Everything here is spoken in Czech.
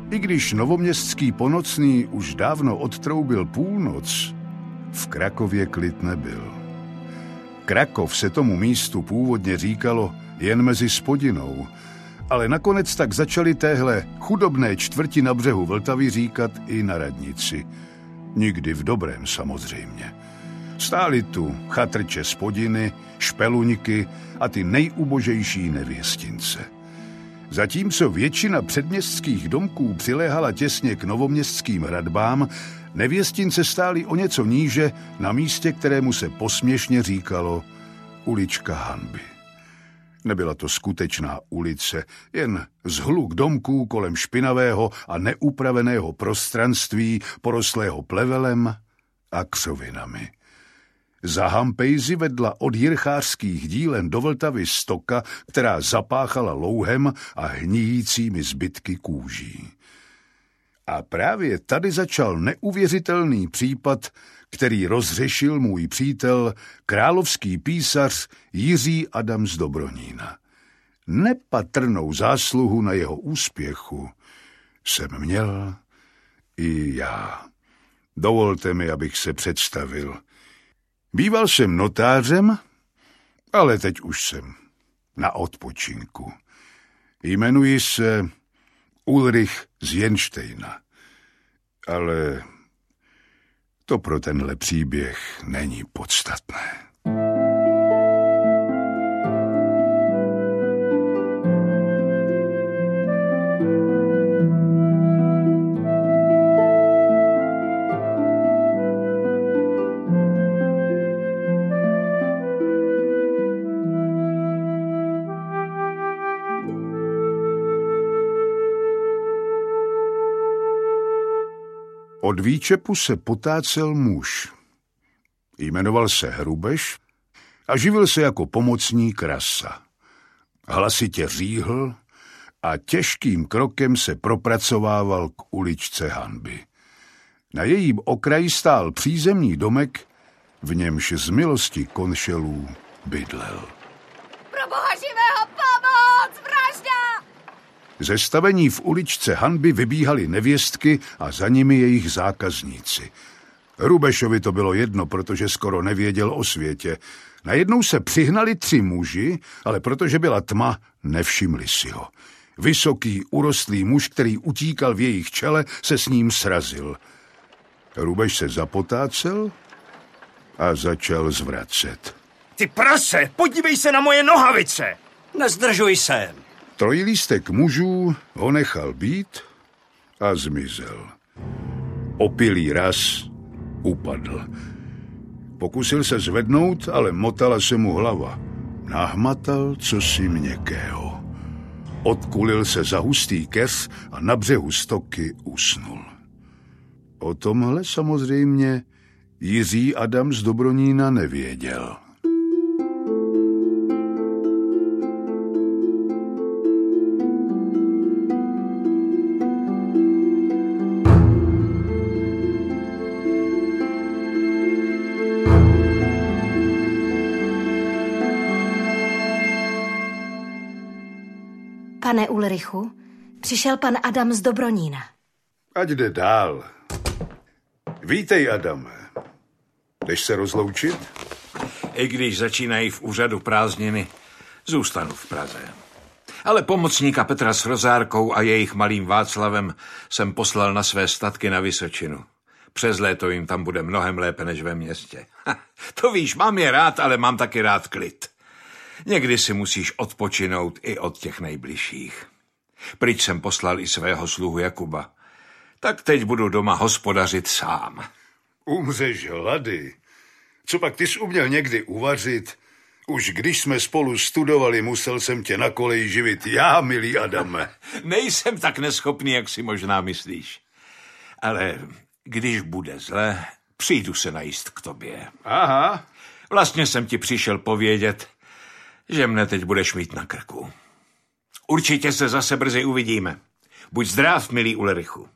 I když novoměstský ponocný už dávno odtroubil půlnoc, v Krakově klid nebyl. Krakov se tomu místu původně říkalo jen mezi Spodinou, ale nakonec tak začali téhle chudobné čtvrti na břehu Vltavy říkat i na radnici. Nikdy v dobrém samozřejmě. Stály tu chatrče Spodiny, špeluňky a ty nejubožejší nevěstince. Zatímco většina předměstských domků přiléhala těsně k novoměstským hradbám, nevěstince stály o něco níže na místě, kterému se posměšně říkalo Ulička hanby. Nebyla to skutečná ulice, jen zhluk domků kolem špinavého a neupraveného prostranství porostlého plevelem a křovinami. Za Hampejzy vedla od jirchářských dílen do Vltavy stoka, která zapáchala louhem a hníjícími zbytky kůží. A právě tady začal neuvěřitelný případ, který rozřešil můj přítel, královský písař Jiří Adam z Dobronína. Nepatrnou zásluhu na jeho úspěchu jsem měl i já. Dovolte mi, abych se představil. Býval jsem notářem, ale teď už jsem na odpočinku. Jmenuji se Ulrich z Jenštejna, ale to pro tenhle příběh není podstatné. Od výčepu se potácel muž. Jmenoval se Hrubeš a živil se jako pomocník rasa. Hlasitě říhl a těžkým krokem se propracovával k uličce hanby. Na jejím okraji stál přízemní domek, v němž z milosti konšelů bydlel. Pro boha živého pomoc, vražda! Ze stavení v uličce hanby vybíhaly nevěstky a za nimi jejich zákazníci. Hrubešovi to bylo jedno, protože skoro nevěděl o světě. Najednou se přihnali 3 muži, ale protože byla tma, nevšimli si ho. Vysoký, urostlý muž, který utíkal v jejich čele, se s ním srazil. Hrubeš se zapotácel a začal zvracet. Ty prase, podívej se na moje nohavice! Nezdržuj se. Trojlístek mužů ho nechal být a zmizel. Opilý raz upadl. Pokusil se zvednout, ale motala se mu hlava. Nahmatal cosi měkkého. Odkulil se za hustý keř a na břehu stoky usnul. O tomhle samozřejmě Jiří Adam z Dobronína nevěděl. Pane Ulrichu, přišel pan Adam z Dobronína. Ať jde dál. Vítej, Adame. Jdeš se rozloučit? I když začínají v úřadu prázdniny, zůstanu v Praze. Ale pomocníka Petra s Rozárkou a jejich malým Václavem jsem poslal na své statky na Vysočinu. Přes léto jim tam bude mnohem lépe než ve městě. To víš, mám je rád, ale mám taky rád klid. Někdy si musíš odpočinout i od těch nejbližších. Pryč jsem poslal i svého sluhu Jakuba. Tak teď budu doma hospodařit sám. Umřeš hlady. Co pak ty jsi uměl někdy uvařit? Už když jsme spolu studovali, musel jsem tě na koleji živit já, milý Adame. Nejsem tak neschopný, jak si možná myslíš. Ale když bude zle, přijdu se najíst k tobě. Aha. Vlastně jsem ti přišel povědět, že mne teď budeš mít na krku. Určitě se zase brzy uvidíme. Buď zdrav, milý Ulrichu.